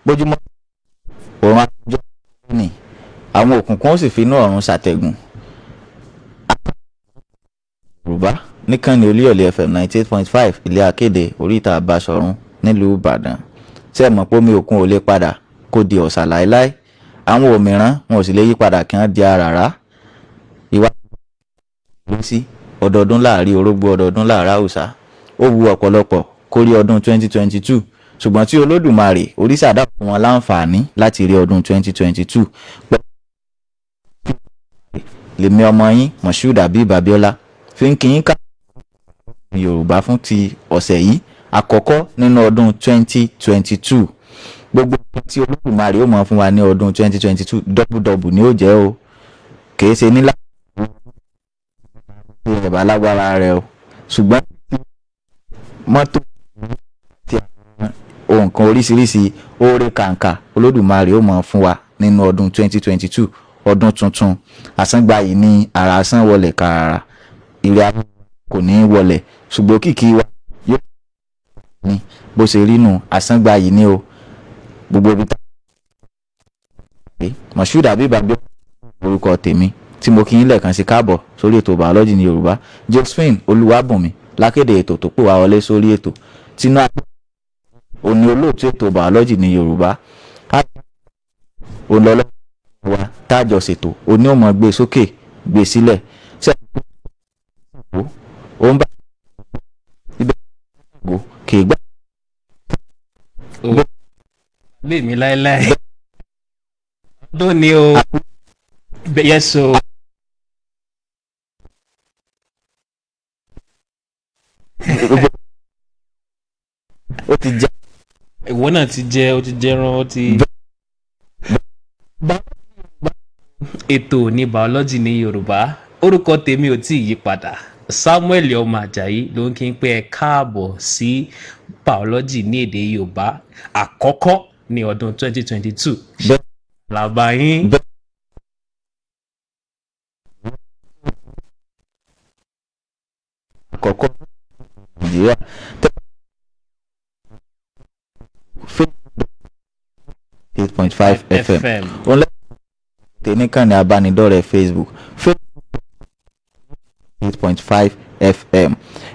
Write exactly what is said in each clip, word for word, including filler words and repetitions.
bójúmọ́ òun àjọ ní àwọn òkùnkùn ó sì fi inú ọ̀run ṣàtẹ̀gùn. Yorùbá níkànnì Olúyọ̀lé F M ninety eight point five ilé akéde oríta Basọ̀run nílùú Ìbàdàn. Ṣé ẹ mọ̀ pé omi òkun ò lè padà kó di ọ̀sà láéláé? Àwọn òmíràn wọn ò sì lè yí padà kí wọ́n di àràrá. Ìwà ló sí ọdọọdún láàrin orógbó ọdọọdún láàrin àwùsá. Ó wu ọ̀pọ̀lọpọ̀ kórí ọdún twenty twenty two, ṣùgbọ́n tí Olódùmarè òrìṣà dá fún wọn láǹfààní láti rí ọdún twenty twenty two. Lèmi ọmọ yín Moshood Habib Abiola fi ń kí yín ká Yorùbá fún ti ọ̀sẹ̀ yìí àkọ́kọ́ nínú ọdún twenty twenty two. Gbogbo tí Olódùmarè ó mọ̀ fún wa ní ọdún twenty twenty two dọ́bùdọ́bù ni ó jẹ́ o, kìí ṣe nílá ẹ̀bà lágbára rẹ̀ o, ṣùgbọ́n mọ́tò tí ohun kan oríṣiríṣi oore kàǹkà Olódùmarè ó mọ̀ fún wa nínú ọdún twenty twenty two, ọdún tuntun. Àsángba yìí ní ara asán wọlé kàràrà, ìrẹ́ ayé kò ní wọlé, ṣùgbọ́n kìkì wa yóò ní bó ṣe rí nù. Àsángba yìí ní o gbogbo ibi tá Moshood Habib Abiola orúkọ tèmi tí mo kí yín lẹ́ẹ̀kan sí káàbọ̀ sórí ètò Biology ní Yorùbá. Josephine Olúwàbùnmi lákéde ètò tó pè wá wọlé sórí ètò tínú àgbẹ̀ òní olóòtú ètò Biology ní Yorùbá. Olọ́lọ́ wa tájọ ṣètò òní ò mọ̀ gbé sókè gbé sílẹ̀ ṣe ó ń bá ibẹ̀ gbò kì í gbà. Lè mi láéláé ọdún ni o yẹ so. Ó ti jẹ́ ìwọ náà ti jẹ́ ó ti jẹ́rán ó ti. Ètò ní Biology ní Yorùbá, orúkọ tèmi ò tí ì yí padà. Samuel ọmọ Àjàyí ló ń kí n pé ẹ káàbọ̀ sí Biology ní èdè Yorùbá àkọ́kọ́ ní ọdún twenty twenty two. Làbáyín. Àkọ́kọ́ Nàìjíríà eight point five F M. Òun lẹ́yìn tẹ̀níkànnì abánidọ́rẹ̀ẹ́ Facebook eight point five F M.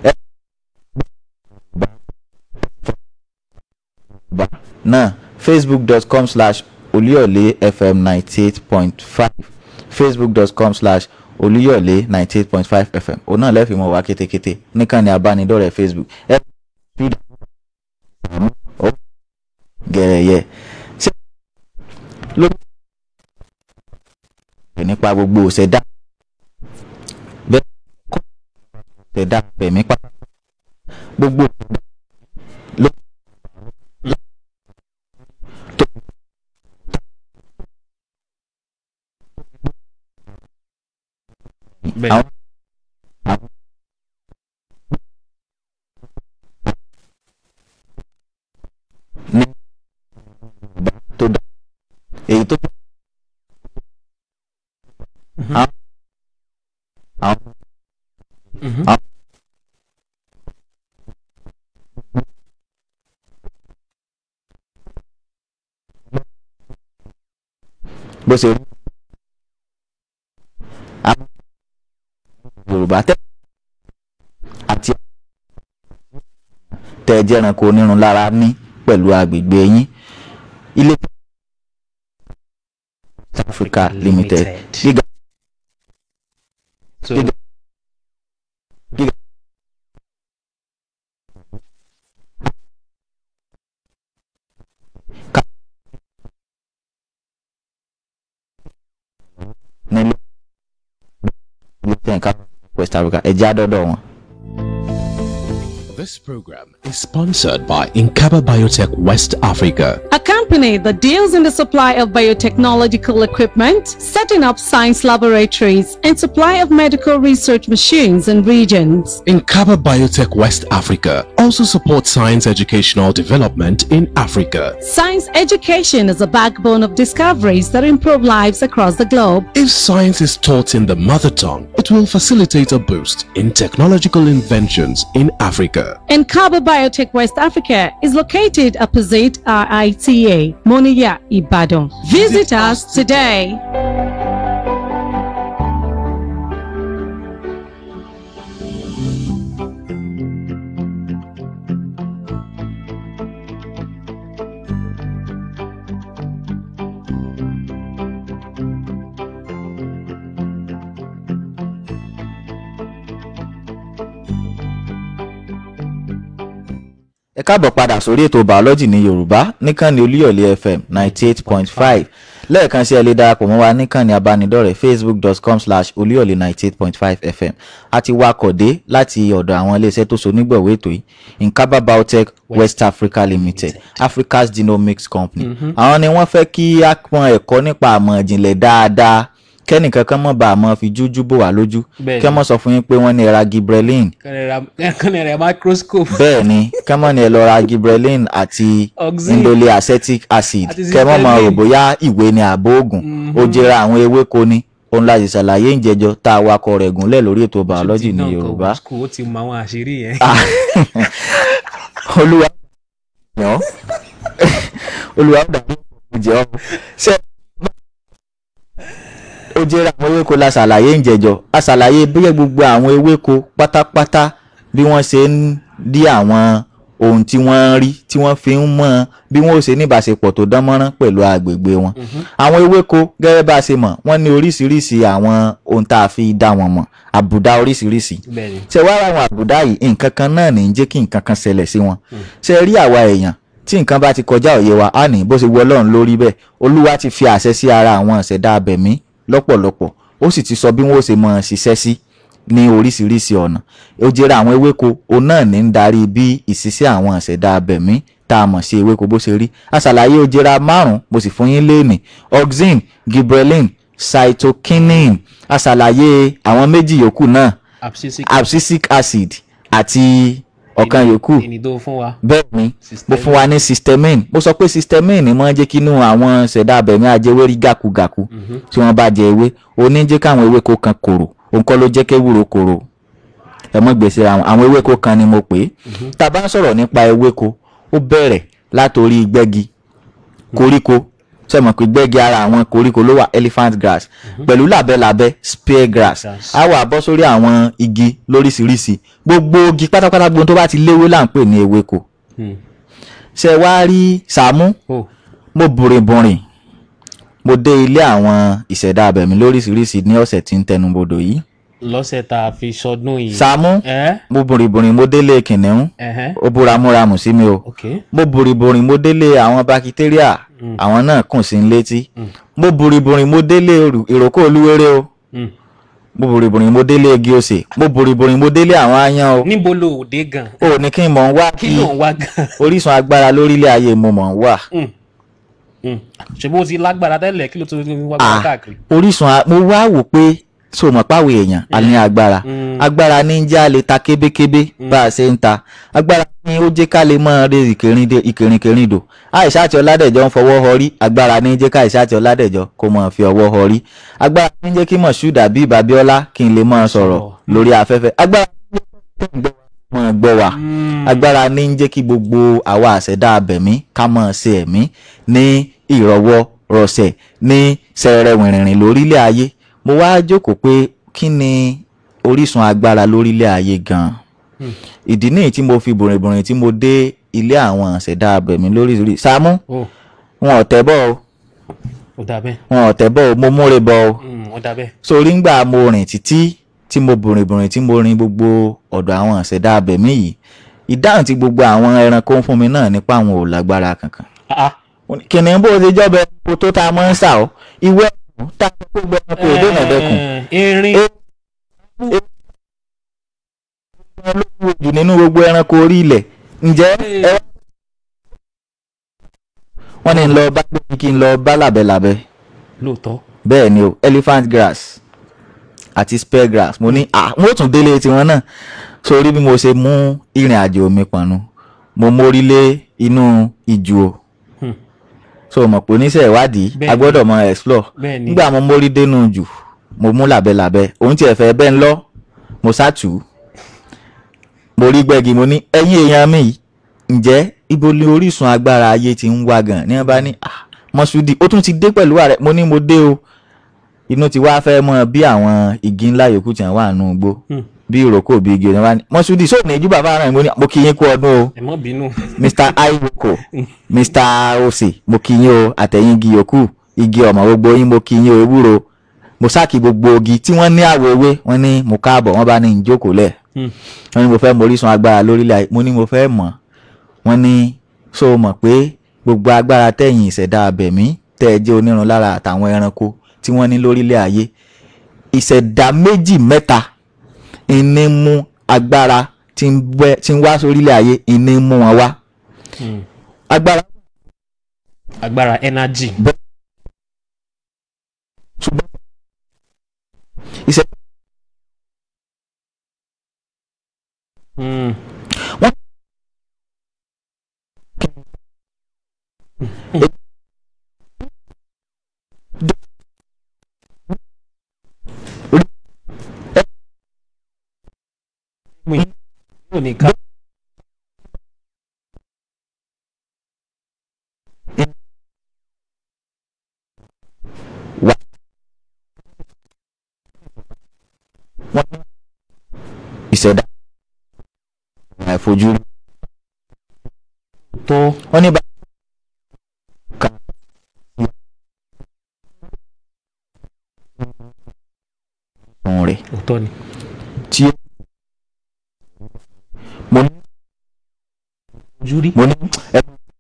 Náà facebook dot com slash oluyole f m ninety eight point five facebook dot com slash oluyole ninety eight point five F M. Òun náà lẹ́fì mọ̀ wá kétékété níkànnì abánidọ́rẹ̀ẹ́ Facebook gẹ̀rẹ̀yẹ lórí nípa gbogbo òṣèdá bẹ́ẹ̀ kọ́ òṣèdá pẹ̀mí pátá gbogbo ló tó àwọn àwọn ní tó dá èyí tó àwọn àwọn bó ṣe rí àwọn Yorùbá tẹ àti tẹ jẹranko onírun lára ní pẹ̀lú agbègbè yín ilé Africa Limited gíga gíga gíga nílé West Africa ẹjẹ àdọdọ wọn. This program is sponsored by Inkaba Biotech West Africa, a company that deals in the supply of biotechnological equipment, setting up science laboratories, and supply of medical research machines and regions. Inkaba Biotech West Africa also supports science educational development in Africa. Science education is a backbone of discoveries that improve lives across the globe. If science is taught in the mother tongue, it will facilitate a boost in technological inventions in Africa. Inkaba Biotech West Africa is located opposite R I T A, Way, Moniya, Ibadan. Visit us today. ẹ káàbọ̀ padà sórí ètò biology ní yorùbá níkànnì olúyọ̀lé fm ninety eight point five lẹ́ẹ̀kan sí ẹ lè darapọ̀ mọ́ wa níkànnì abánidọ́rẹ̀ẹ́ facebook dot com slash olúyọ̀lé ninety eight point five fm àti wakọ̀ dé láti ọ̀dọ̀ àwọn iléeṣẹ́ tó so nígbọ̀wọ́ ètò yìí Nkaba Biotech West Africa Limited, Africa's Genomics Company. àwọn ni wọ́n fẹ́ kí a pọn ẹ̀kọ́ nípa àmọ̀ ìjìnlẹ̀ dáadáa kẹ́nìkan kan mọ̀ bá a mọ̀ fi jújú bò wá lójú kẹ́ mọ̀ sọ fún yín pé wọ́n ní ẹ ra gibberellin kàn ẹ ra microscope. bẹ́ẹ̀ ni kẹ́ mọ̀ ní ẹ lọ ra gibberellin àti indole acetic acid kẹ́ mọ̀ mọ̀ rò bóyá ìwé ni àbó oògùn ó jẹra àwọn ewéko ni òun la ṣàlàyé ìjẹjọ tá a wakọ̀ rẹ̀ gúnlẹ̀ lórí ètò biology ní yorùbá. ó ti mọ àwọn àṣírí yẹn. olúwa olúwa ó dàbí ìjẹ́ ọ́ ṣe ó jẹ́ àwọn ewéko la ṣàlàyé ìjẹjọ a ṣàlàyé bí gbogbo àwọn ewéko pátápátá bí wọ́n ṣe ń dí àwọn ohun tí wọ́n ń rí tí wọ́n fi ń mọ̀ bí wọ́n ó ṣe ní ìbáṣepọ̀ tó dán mọ́rán pẹ̀lú agbègbè wọn. àwọn ewéko gẹ́gẹ́ bá a ṣe mọ̀ wọ́n ní oríṣiríṣi àwọn ohun tá a fi dá wọn mọ̀ àbùdá oríṣiríṣi. ṣe wá ra àwọn àbùdá yìí nǹkan kan náà ní jẹ́ kí nǹkan kan ṣẹlẹ̀ sí wọn. ṣe rí àwa èèyàn tí nǹkan bá ti kọjá òye wa á ní bó ṣe wọ Ọlọ́run lórí bẹ́ẹ̀ Olúwa ti fi àṣẹ sí ara àwọn ìṣẹ̀dá abẹ̀mí lọ́pọ̀lọpọ̀ ó sì ti sọ bí wọ́n ó ṣe máa ṣiṣẹ́ sí ní oríṣiríṣi ọ̀nà ó jẹ́ra àwọn ewéko òun náà ní ń darí bí ìṣiṣẹ́ àwọn ìṣẹ̀dá abẹ̀mí tá a mọ̀ sí ewéko bó ṣe rí a ṣàlàyé ó jẹ́ra márùn-ún mo sì fún yín léènì auxin gibberellin cytokinin a ṣàlàyé àwọn méjì yòókù náà abscisic acid àti ọ̀kan yòókù bẹ́ẹ̀ ni mo fún wa ní cysteamine mo sọ pé cysteamine máa ń jẹ́ kí inú àwọn ṣẹ̀dá abẹ̀mí ajẹwé rí gàkúgàkú tí wọ́n bá jẹ ewé òní jẹ́ káwọn ewéko kan korò òun kọ́ ló jẹ́ kéwúro korò ẹ mọ́ gbèsè àwọn àwọn ewéko kan ni mo pè é tá a bá ń sọ̀rọ̀ nípa ewéko ó bẹ̀rẹ̀ látòrí gbẹ́gi koríko ṣe mọ̀ pé gbẹ́gi ara àwọn koríko ló wà elephant grass pẹ̀lú làbẹ́làbẹ́ spear grass á wà bọ́ sórí àwọn igi lóríṣiríṣi gbogbo igi pátápátá gbogbo tó bá ti léwé là ń pè ní ewéko. ṣe wá rí Sàámú mo bùrìbùrìn mo dé ilé àwọn ìṣẹ̀dá abẹ̀mí lóríṣiríṣi ní ọ̀sẹ̀ tí ń tẹnubodò yìí. lọ́sẹ̀ tá a fi sọdún yìí. Sàámú mo bùrìbùrìn mo délé kìnìún ó búra múramù sí mi o mo bùrìbùrìn mo délé àwọn bakitéríà àwọn náà kùn sí létí mo bùrìbùrìn mo délé ìrókò olúwéré o mo bùrìbùrìn mo délé igi osè mo bùrìbùrìn mo délé àwọn aáyán o. níbo lo òde gan. o ní kí n mọ̀ ń wá kí orísun agbára lórílẹ̀ ayé mo mọ̀ ń wà. ṣe bó ti lágbára tẹ́lẹ̀ kí ló tó wá gbára káàkiri. orísun mo wá wò pé so mọ̀ páwọ̀ èèyàn a ní agbára agbára ní jẹ́ a lè ta kébékébé bá a ṣe ń ta agbára ní ó jẹ́ ká lè mọ́ re ìkìrìnkìrìndò Àìṣàtì Ọládẹ̀jọ ń fọwọ́ họrí agbára ní jẹ́ ká Àìṣàtì Ọládẹ̀jọ kó mọ̀ fi ọwọ́ họrí agbára ní jẹ́ kí Moshood Habib Abiola kí n lè mọ́ sọ̀rọ̀ lórí afẹ́fẹ́ agbára ní jẹ́ kí mọ́ gbọ́ wa agbára ní jẹ́ kí gbogbo àwa àṣẹ̀dá abẹ̀mí ká mọ̀ ṣe ẹ̀mí ní ìrọ̀wọ́ rọ̀ṣẹ̀ ní sẹ̀rẹ̀ wìrìrìn lórílẹ̀ ayé mo wá jókòó pé kí ni orísun agbára lórílẹ̀ ayé gan-an ìdí nìyí tí mo fi bùrìnbùrìn tí mo dé ilé àwọn àṣẹ̀dá abẹ̀mí lóríṣiríṣi Sàámú wọn ò tẹ́ bọ́ o wọn ò tẹ́ bọ́ o mo múre bọ́ o sórí ńgbà mo rìn títí tí mo bùrìnbùrìn tí mo rin gbogbo ọ̀dọ̀ àwọn àṣẹ̀dá abẹ̀mí yìí ìdáhùn tí gbogbo àwọn ẹranko ń fún mi náà nípa àwọn ò lágbára kankan kìnìún bó ṣe jọ́bẹ ẹranko tó ta mọ́ ń sà ọ́ ìwé tá a kó gbọ́ ẹranko èdè nàdẹ́kùn erin olówó jù nínú gbogbo ẹranko orí ilẹ̀ ǹjẹ́ ẹ wọ́n ní lọ bá gbé kí n lọ bá làbẹ́làbẹ́ lóòótọ́ bẹ́ẹ̀ ni o elephant grass àti spear grass mo ní ah mo tún délé tiwọn náà sórí bí mo ṣe mú ìrìn àjò mi pọ̀nù mo mórí lé inú ìjù o so mọ̀ pé oníṣẹ́ ìwádìí a gbọ́dọ̀ mọ explore nígbà mo mórí dénú jù mo mú làbẹ́làbẹ́ òun tiẹ̀ fẹ́ bẹ́ẹ̀ ń lọ mo sátù mo rí gbẹ́gi mo ní ẹ̀yin èèyàn mi ǹjẹ́ ibo ni orísun agbára ayé ti ń wá gan ní wọ́n bá ní ah Mọ́súdì ó tún ti dé pẹ̀lú ààrẹ mo ní mo dé o inú ti wá fẹ́ mọ bí àwọn igi ńlá yòókù tí wọ́n wà nù gbó bí ìrókò bí igi ọ̀nà wá ní Mọ́súdì sóò ní ìjú bàbá rẹ̀ mo ní mo kí yín kú ọdún o ẹ mọ́ bínú. Mr Ayoko Mr Osi mo kí yín o àtẹ̀yìn igi yòókù igi ọmọ gbogbo yín mo kí yín o ewúro mo sáàkì gbogbo igi tí wọ́n ní àwọ̀ ewé wọ́n ní mo káàbọ̀ wọ́n bá ní ìjókòó lẹ̀ wọ́n ní mo fẹ́ mọ orísun agbára lórílẹ̀ ayé mo ní mo fẹ́ mọ̀ wọ́n ní so mọ̀ pé gbogbo agbára tẹ̀yìn ìṣẹ̀dá abẹ̀mí tẹ́ ẹ jẹ́ onírun lára àtàwọn ẹranko tí wọ́n ní lórílẹ̀ ayé ìṣẹ̀dá méjì mẹ́ta ìní mú agbára tí ń wá sórílẹ̀ ayé ìní mú wọn wá. agbára agbára energy. ṣùgbọ́n ìṣẹ̀dá wọ́n ìṣẹ̀dá àìfojúrí tó wọ́n ní bá ká ọ̀hún rẹ̀ òótọ́ ni. tí mo ní júrí. mo ní ẹ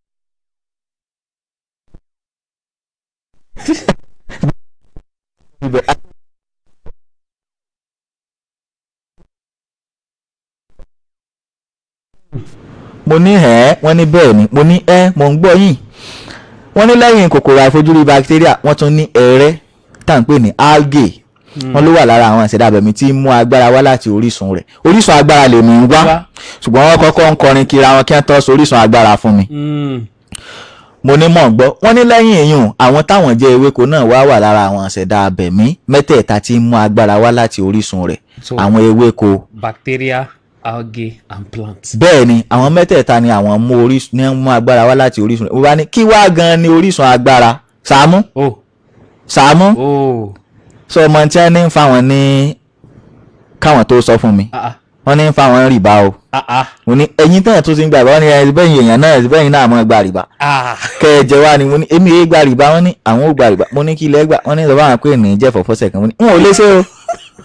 mo ní ẹ wọ́n ní bẹ́ẹ̀ ni mo ní ẹ mo ń gbọ́ yín wọ́n ní lẹ́yìn kòkòrò àìfojúrí bacteria wọ́n tún ní ẹrẹ́ tá à ń pè ní algae wọ́n ló wà lára àwọn ìṣẹ̀dá abẹ̀mí tí ń mú agbára wá láti orísun rẹ̀ orísun agbára lèmi ń wá ṣùgbọ́n wọ́n kọ́kọ́ ń kọrin kiri àwọn kí wọ́n tọ́ sí orísun agbára fún mi mo ní mọ̀ gbọ́ wọ́n ní lẹ́yìn èyàn àwọn táwọn jẹ́ ewéko náà wá wà lára àwọn ìṣẹ̀dá abẹ̀mí mẹ́tẹ̀ẹ̀ta tí ń mú agbára wá láti orísun rẹ̀ àwọn ewéko bacteria algae and plants. bẹ́ẹ̀ ni àwọn mẹ́tẹ̀ẹ̀ta ni àwọn mú orísun ní mú agbára wá láti orísun rẹ̀ mo bá ní kí wá gan ni orísun agbára Sàámú oh Sàámú oh sọ ọmọ tí wọ́n ní ń fa wọn ní káwọn tó sọ fún mi ah wọ́n ní ń fa wọn rìbá o ah ah mo ní ẹ̀yin tẹ́yìn tó ti ń gba rìbá wọ́n ní ẹ̀yin bẹ́yìn èèyàn náà bẹ́yìn náà mọ́ gba rìbá ah kẹjẹ wa ni mo ní èmi èé gba rìbá wọ́n ní àwọn ò gba rìbá mo ní kí ilẹ̀ gbà wọ́n ní ìjọba àwọn pé ènìyàn jẹ́ fọ́fọ́ sẹ̀kan mo ní n ò lè ṣe o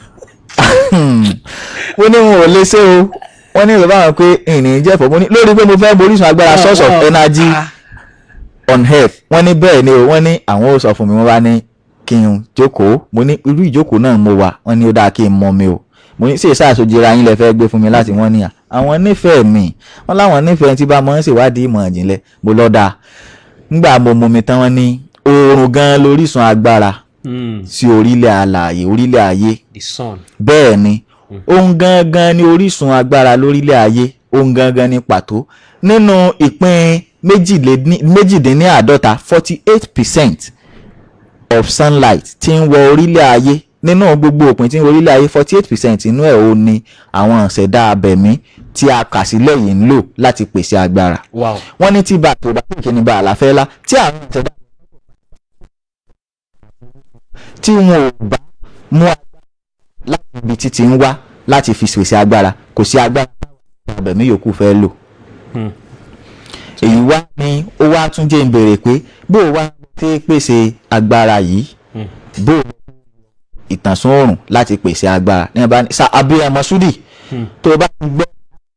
mo ní n ò lè ṣe o wọ́n ní ìjọba àwọn pé ènìyàn jẹ́ fọ́ mo ní lórí pé mo fẹ́ borísun agbára source of energy on earth wọ́n ní bẹ́ẹ̀ ni o wọ́n ní àwọn ò sọ fún mi wọ́n bá ní kí n jókòó mo ní irú ìjókòó náà mo wà wọ́n ní ó dáa kí n mọ mi o mo ní ṣe ìṣàṣojìra yín lẹ fẹ́ gbé fún mi láti wọ́n níyà àwọn nífẹ̀ẹ́ mi wọ́n láwọn nífẹ̀ẹ́ tí bá mọ́ ń ṣèwádìí ìmọ̀ ìjìnlẹ̀ mo lọ́ dáa nígbà mo mú mi tán wọ́n ní oòrùn gan lórísun agbára sí orílẹ̀ alààyè orílẹ̀ ayé the sun. bẹ́ẹ̀ ni ohun gangan ni orísun agbára lórílẹ̀ ayé ohun gangan ni pàtó nínú ìpín méjìdínláàádọ́ta forty eight percent of sunlight tí ń wọ orílẹ̀ ayé nínú gbogbo òpin tí ń wọ orílẹ̀ ayé forty eight percent inú ẹ̀ ó ní àwọn ìṣẹ̀dá abẹ̀mí tí a kà sílẹ̀ yìí ń lò láti pèsè agbára. wow. wọ́n ní tí bá tó bá kéèké ní bá àlàfẹ́ lá tí àwọn ìṣẹ̀dá tí wọn ò bá mú agbára láti ibi títí ń wá láti fi pèsè agbára kò sí agbára abẹ̀mí yòókù fẹ́ lò. èyí wá ní ó wá tún jẹ́ ń béèrè pé bó o wá tí pèsè agbára yìí bó ìtànsán oòrùn láti pèsè agbára ní ọba ní sa abúlé Mọ́súdì tó bá ti gbọ́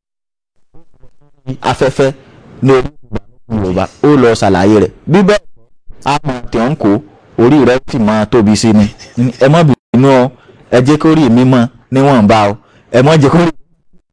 afẹ́fẹ́ ní orí Yorùbá ó lọ ṣàlàyé rẹ̀ bíbẹ́ àmọ́ tẹ̀ ń kó orí rẹ̀ sì máa tóbi sí ni ẹ má bínú ọ ẹ jẹ́ kó rí mi mọ́ níwọ̀nba o ẹ má jẹ́ kó rí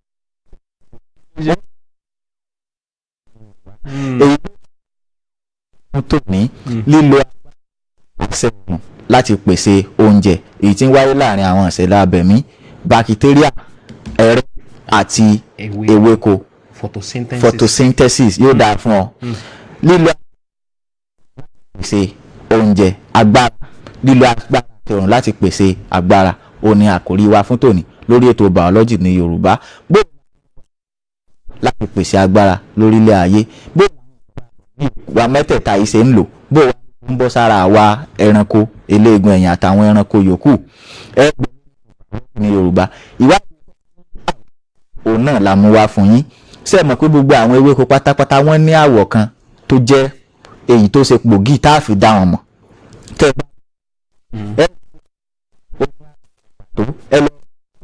èyí tó ní lílo àṣẹ ọ̀nà láti pèsè oúnjẹ èyí tí ń wáyé láàrin àwọn ìṣẹ̀dá abẹ̀mí bakitéríà ẹrẹ́ àti ewéko photosynthesis photosynthesis yóò dáa fún ọ lílo pèsè oúnjẹ agbára lílo agbára tẹ̀rùn láti pèsè agbára ó ní àkòrí wa fún tòní lórí ètò biology ní Yorùbá bó láti pèsè agbára lórílẹ̀ ayé bó wa mẹ́tẹ̀ẹ̀ta yìí ṣe ń lò bó wá ń bọ́ sára àwa ẹranko eléegun ẹ̀yìn àtàwọn ẹranko yòókù ẹgbẹ́ ní Yorùbá ìwádìí òun náà la mú wá fún yín. Ṣé ẹ mọ̀ pé gbogbo àwọn ewéko pátápátá wọ́n ní àwọ̀ kan tó jẹ́ èyí tó ṣe gbòógì tá a fi dá wọn mọ̀. Tẹ́ ẹ lọ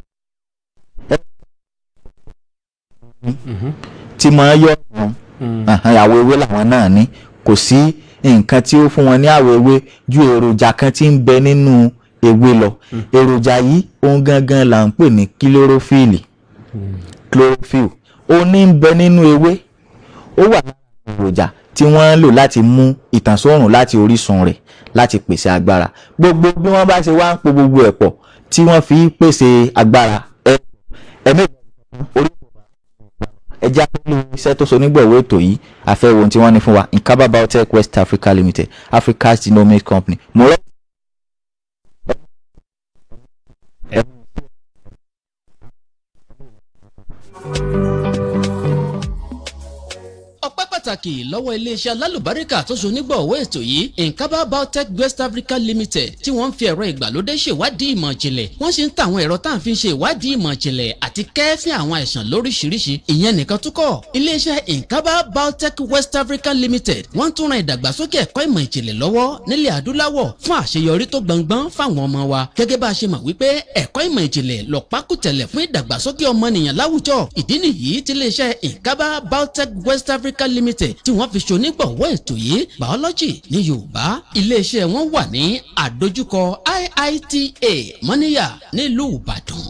tí máa yọ àwọ̀ ewé làwọn náà ní, kò sí nǹkan tí ó fún wọn ní àwọ̀ ewé ju èròjà kan tí ń bẹ nínú ewé lọ. Èròjà yìí ohun gangan là ń pè ní kílórófìlì. Chlorophyll ó ní ń bẹ nínú ewé, ó wà lára èròjà tí wọ́n ń lò láti mú ìtànsóòrùn láti orísun rẹ̀ láti pèsè agbára. Gbogbo bí wọ́n bá ṣe wá ń po gbogbo ẹ̀ pọ̀ tí wọ́n fi pèsè agbára ẹ̀mí orí ẹjẹ́ pẹ̀lú iṣẹ́ tó so nígbọ̀wọ́ ètò yìí àfẹ́wò tí wọ́n ní fún wa Inkaba Biotech West Africa Limited, Africa's Genomics Company. Mo rẹ́ pàtàkì lọ́wọ́ iléeṣẹ́ alálùbáríkà tó so nígbọ̀wọ́ ètò yìí Inkaba Biotech West Africa Limited tí wọ́n ń fi ẹ̀rọ ìgbàlódé ṣèwádìí ìmọ̀ ìjìnlẹ̀ wọ́n sì ń ta àwọn ẹ̀rọ tá à ń fi ṣe ìwádìí ìmọ̀ ìjìnlẹ̀ àti kẹ́ẹ́fín àwọn àìsàn lóríṣiríṣi. Ìyẹn nìkan tún kọ́, iléeṣẹ́ Inkaba Biotech West Africa Limited wọ́n tún ran ìdàgbàsókè ẹ̀kọ́ ìmọ̀ ìjìnlẹ̀ lọ́wọ́ nílẹ̀ adúláwọ̀ fún àṣeyọrí tó gbọngbọ́n fáwọn ọmọ wa. Gẹ́gẹ́ bá a ṣe mọ̀ wípé ẹ̀kọ́ ìmọ̀ ìjìnlẹ̀ lọ́pákùtẹ̀lẹ̀ fún ìdàgbàsókè ọmọnìyàn láwùjọ. Ìdí nìyí tí iléeṣẹ́ Inkaba Biotech West Africa Limited tí wọ́n fi ṣonígbọ̀wọ́ ètò yìí biology ní Yorùbá. Iléeṣẹ́ wọn wà ní àdójúkọ I I T A Mọ́níyà nílùú Ìbàdàn.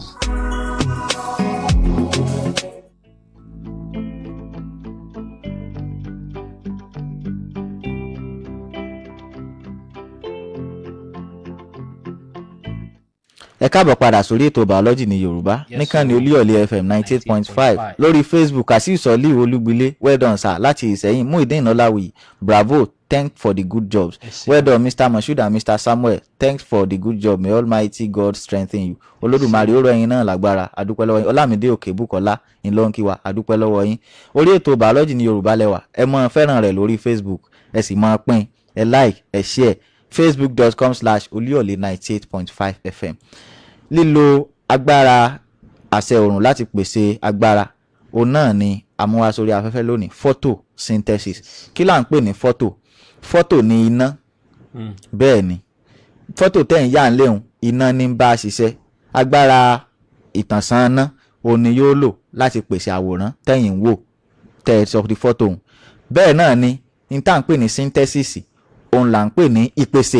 ẹ káàbọ̀ padà sórí ètò biology ní Yorùbá níkànnì Olúyọ̀lé F M ninety eight point five lórí Facebook Azeez Soliu Olúgbilé well done sir láti Ìṣẹ̀yìn Muideen Ọláwìyí bravo thanks for the good jobs well done Mister Moshood and Mister Samuel thanks for the good job may Almighty God strengthen you Olódùmarè ó rọ̀ ẹ̀yin náà lágbára adúpẹ́ lọ́wọ́ yín Ọlámídé Òkèbùkọ́lá ńlọ́nkíwa adúpẹ́ lọ́wọ́ yín. Orí ètò biology ní Yorùbá lẹ́wà ẹ mọ fẹ́ràn rẹ̀ lórí Facebook ẹ sì mọ pín ẹ like ẹ share facebook dot com slash olúyọ̀lé ninety eight point five F M. Lílo agbára àṣẹ òòrùn láti pèsè agbára òun náà ni àmúwá sórí afẹ́fẹ́ lónìí photosynthesis. Kí là ń pè ní photo? Photo ni iná. Bẹ́ẹ̀ ni photo tẹ́yìn yà ń léhùn iná ní bá a ṣiṣẹ́. Agbára ìtànsán iná òun ni yóò lò láti pèsè àwòrán tẹ́yìn ń wò tẹ́ ẹ sọ di photo òun. Bẹ́ẹ̀ náà ni ní tá à ń pè ní synthesis òun là ń pè ní ìpèsè.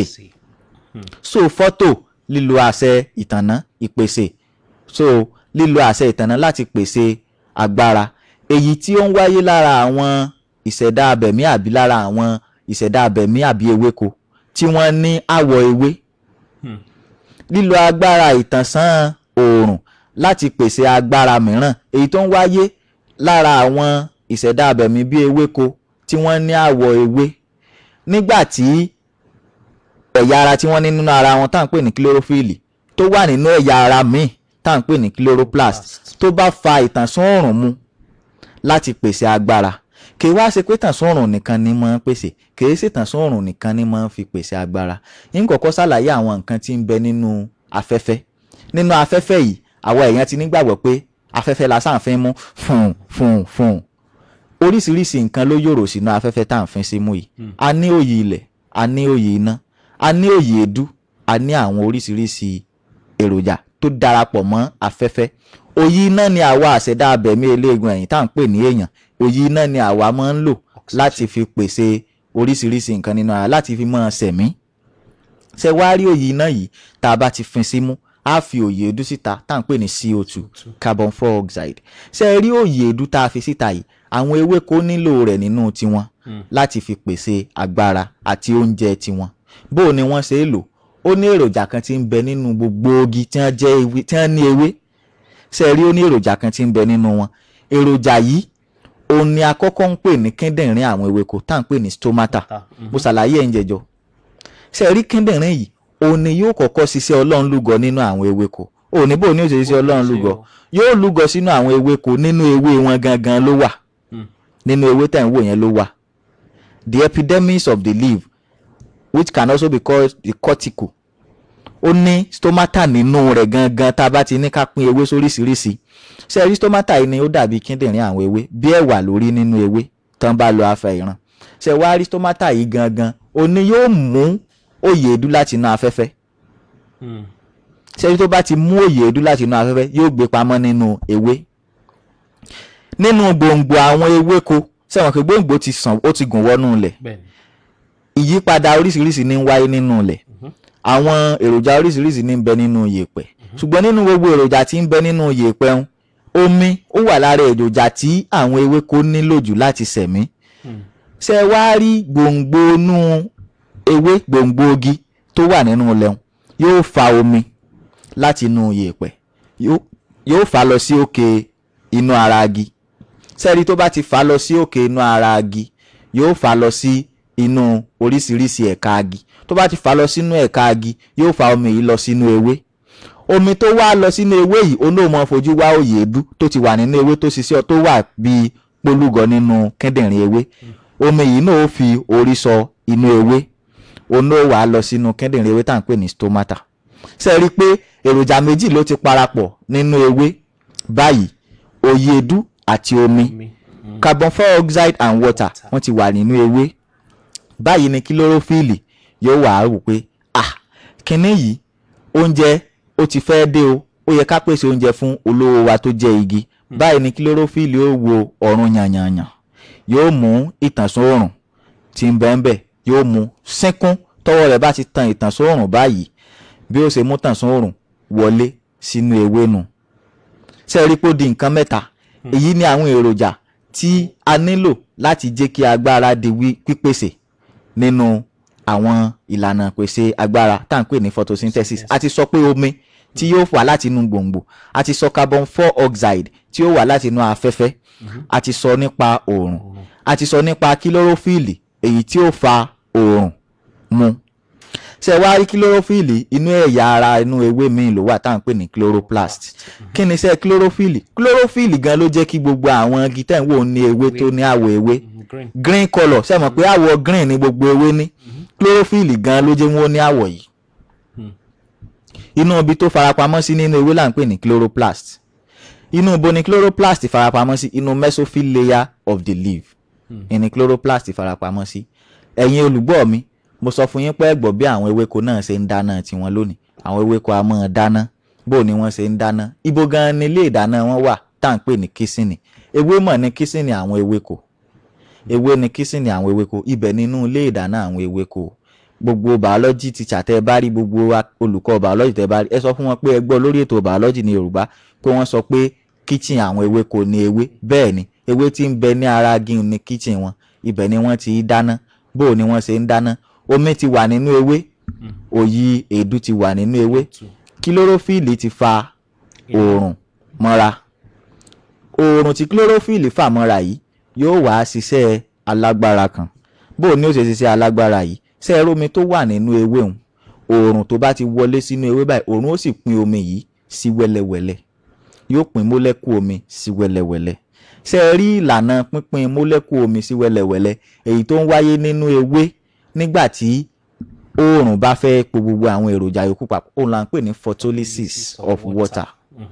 So photo lílo àṣẹ ìtànná ìpèsè, so lílo àṣẹ ìtànná láti pèsè agbára èyí tí ó ń wáyé lára àwọn ìṣẹ̀dá abẹ̀mí àbí lára àwọn ìṣẹ̀dá abẹ̀mí àbí ewéko tí wọ́n ní àwọ̀ ewé. Hmm. Lílo agbára ìtànsán oòrùn láti pèsè agbára mìíràn èyí tó ń wáyé lára àwọn ìṣẹ̀dá abẹ̀mí bí ewéko tí wọ́n ní àwọ̀ ewé nígbà tí ẹ̀yà ara tí wọ́n ní nínú ara wọn tá à ń pè ní chlorophyll tó wà nínú ẹ̀yà ara míì tá à ń pè ní chloroplast tó bá fa ìtànsán oòrùn mu láti pèsè agbára. Kì í wá ṣe pé ìtànsán oòrùn nìkan ni máa ń pèsè, kì í ṣe ìtànsán oòrùn nìkan ni máa ń fi pèsè agbára. Yín kọ́kọ́ ṣàlàyé àwọn nǹkan tí ń bẹ nínú afẹ́fẹ́. Nínú afẹ́fẹ́ yìí àwọn èèyàn ti nígbàgbọ́ pé afẹ́fẹ́ la sáà fi ń mú fùn fùn fùn. Oríṣiríṣi nǹkan ló yòrò sínú afẹ́fẹ́ tá à ń fi sí mú yìí. A ní òyì ilẹ̀, a ní òyì iná, a ní òyì èédú, a ní àwọn oríṣiríṣi èròjà tó darapọ̀ mọ́ afẹ́fẹ́. Òyì iná ni àwa àṣẹ̀dá abẹ̀mí eléegun ẹ̀yìn tá à ń pè ní èèyàn. Òyì iná ni àwa máa ń lò láti fi pèsè oríṣiríṣi nǹkan nínú ara láti fi máa ṣẹ̀mí. Ṣé wá rí òyì iná yìí tá a bá ti fin símú á fi òyì èédú síta tá à ń pè ní C O two carbon dioxide. Ṣé rí òyì èédú tá a fi síta yìí àwọn ewéko nílò rẹ̀ nínú tiwọn láti fi pèsè agbára àti oúnjẹ tiwọn. Bó ni wọ́n ṣe é lò? Ó ní èròjà kan tí ń bẹ nínú gbogbo igi tí wọ́n jẹ́ ewé tí wọ́n ní ewé. Ṣé rí ó ní èròjà kan tí ń bẹ nínú wọn. Èròjà yìí òun ni àkọ́kọ́ ń pè ní kíndìnrín àwọn ewéko tá à ń pè ní stomata. Mo ṣàlàyé ẹ̀ ń jẹjọ. Ṣé rí kíndìnrín yìí òun ni yóò kọ́kọ́ ṣiṣẹ́ ọlọ́run lúgọ nínú àwọn ewéko. Òun ní bó ni ó ṣe ṣiṣẹ́ ọlọ́run lúgọ. Yóò lúgọ sínú àwọn ewéko nínú ewé wọn gangan ló wà. Nínú ewé tẹ̀ ń wò yẹn ló wà. the epidermis of the leaf which can also be called the cortical. Ó ní stomata nínú rẹ̀ gangan tá a bá ti ní ká pín ewé sóríṣiríṣi. Ṣé rí stomata yìí ni ó dàbí kíndìnrín àwọn ewé bí ẹ̀wà lórí nínú ewé tán bá lo afẹ́ ìran. Ṣé wá rí stomata yìí gangan ó ní yóò mú òye èédú láti inú afẹ́fẹ́. Ṣé rí tó bá ti mú òye èédú láti inú afẹ́fẹ́ yóò gbé pamọ́ nínú ewé. Nínú gbòǹgbò àwọn ewéko ṣé wọn pé gbòǹgbò ti sàn ó ti gùn wọnú ilẹ̀. Ìyípadà oríṣiríṣi ní ń wáyé nínú ilẹ̀. Àwọn èròjà oríṣiríṣi ní ń bẹ nínú yèèpẹ̀. Ṣùgbọ́n nínú gbogbo èròjà tí ń bẹ nínú yèèpẹ̀ ń omi ó wà lára èròjà tí àwọn ewéko nílò jù láti ṣẹ̀mí. Ṣé wá rí gbòǹgbò inú ewé gbòǹgbò igi tó wà nínú ilẹ̀ ń yóò fa omi láti inú yèèpẹ̀ yóò fà lọ sí òkè inú ara igi. Ṣé rí tó bá ti fà lọ sí òkè inú ara igi yóò fà lọ sí inú oríṣiríṣi ẹ̀ka igi. Tó bá ti fà lọ sínú ẹ̀ka igi yóò fa omi yìí lọ sínú ewé. Omi tó wá lọ sínú ewé yìí ó náà mọ fojú wá òye èédú tó ti wà nínú ewé tó ṣiṣẹ́ tó wà bíi polúgọ nínú kíndìnrín ewé. Omi yìí náà ó fi orí sọ inú ewé ó náà wà lọ sínú kíndìnrín ewé tá à ń pè ní stomata. Ṣé rí pé èròjà méjì ló ti parapọ̀ nínú ewé báyìí òye èédú àti omi. Carbon dioxide and water wọ́n ti wà nínú ewé. Báyìí ni kílórófìlì yóò wà wò pé ah kíní yìí oúnjẹ ó ti fẹ́ dé o ó yẹ ká pèsè oúnjẹ fún olówó wa tó jẹ́ igi. Báyìí ni kílórófìlì ó wo ọ̀run yànyànyàn yóò mú ìtànsán oòrùn tí ń bẹ ń bẹ yóò mú sínkún tọ́wọ́ rẹ̀ bá ti tan ìtànsán oòrùn báyìí bí ó ṣe mú ìtànsán oòrùn wọlé sínú ewé nù. Ṣé rí pé ó di nǹkan mẹ́ta. Èyí ni àwọn èròjà tí a nílò láti jẹ́ kí agbára di pípèsè nínú àwọn ìlànà pèsè agbára tá à ń pè ní photosynthesis. A ti sọ pé omi tí yóò wá láti inú gbòǹgbò, a ti sọ carbon dioxide tí yóò wá láti inú afẹ́fẹ́, a ti sọ nípa oòrùn, a ti sọ nípa kílórófìlì èyí tí ó fa oòrùn mu. Ṣé wá rí kílórófìlì inú ẹ̀yà ara inú ewé míì ló wà tá à ń pè ní chloroplast. Kí ni iṣẹ́ kílórófìlì? Kílórófìlì gan ló jẹ́ kí gbogbo àwọn igi tẹ̀ ń wò ní ewé tó ní àwọ̀ ewé green colour. Ṣé mọ̀ pé àwọ̀ green ni gbogbo ewé ní? Kílórófìlì gan ló jẹ́ wọ́n ní àwọ̀ yìí. Inú ibi tó farapamọ́ sí nínú ewé là ń pè ní chloroplast. Inú ibo ni chloroplast farapamọ́ sí? Inú mesophyll layer of the leaf. Ìní chloroplast farapamọ́ sí. Ẹ̀yin olùgbọ́ mi, mo sọ fún yín pé ẹ gbọ́ bí àwọn ewéko náà ṣe ń dáná tiwọn lónìí. Àwọn ewéko a máa dáná. Bó ni wọ́n ṣe ń dáná? Ibo gan ni ilé ìdáná wọn wà tá à ń pè ní kísìnì. Ewé mọ̀ ní kísìnì àwọn ewéko. Ewé ni kísìnì àwọn ewéko. Ibẹ̀ nínú ilé ìdáná àwọn ewéko. Gbogbo biology teacher tẹ́ bá rí, gbogbo olùkọ́ biology tẹ́ bá rí, ẹ sọ fún wọn pé ẹ gbọ́ lórí ètò biology ní Yorùbá pé wọ́n sọ pé kitchen àwọn ewéko ni ewé. Bẹ́ẹ̀ ni ewé tí ń bẹ ní ara igi ní kitchen wọn. Ibẹ̀ ni wọ́n ti dáná. Bó ni wọ́n ṣe ń dáná? Omi ti wà nínú ewé, òyì èédú ti wà nínú ewé, kílórófìlì ti fa oòrùn mọ́ra. Oòrùn tí kílórófìlì fà mọ́ra yìí yóò wá ṣiṣẹ́ alágbára kan. Bó ni ó ṣe ṣiṣẹ́ alágbára yìí? Ṣé ẹ rí omi tó wà nínú ewé òun? Oòrùn tó bá ti wọlé sínú ewé báyìí, oòrùn ó sì pín omi yìí sí wẹ́lẹ́wẹ́lẹ́. Yóò pín mólẹ́kù omi sí wẹ́lẹ́wẹ́lẹ́. Ṣé ẹ rí ìlànà pínpín mólẹ́kù omi sí wẹ́lẹ́wẹ́lẹ́ èyí tó ń wáyé nínú ewé nígbà tí oòrùn bá fẹ́ po gbogbo àwọn èròjà yòókù papọ̀? Òun là ń pè ní photolysis of water.